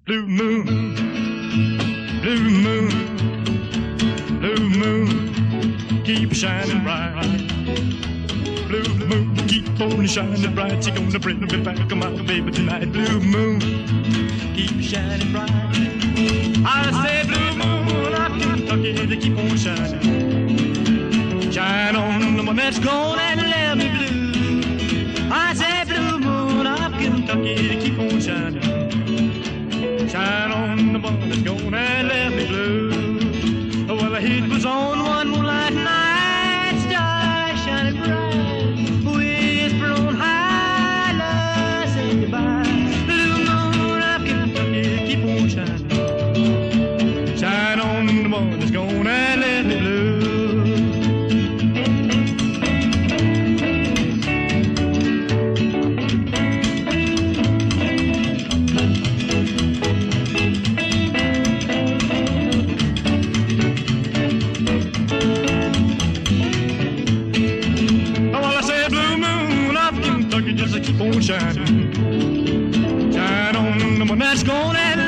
Blue moon, blue moon, blue moon, keep shining bright. Blue moon, keep on shining bright. You're gonna bring me back, my baby, tonight. Blue moon, keep shining bright. I say blue moon of Kentucky, to keep on shining. Shine on the one that's gone and left me blue. I say blue moon of Kentucky, to keep on shining. Shine on the one that's gone and left me blue. Well, the heat was on one moonlight night, stars shining bright, whisper on high, love say goodbye. Blue moon of Kentucky, keep on shining. Shine on the one that's gone and left me blue. Just keep on shining. Shine on the one that's gone and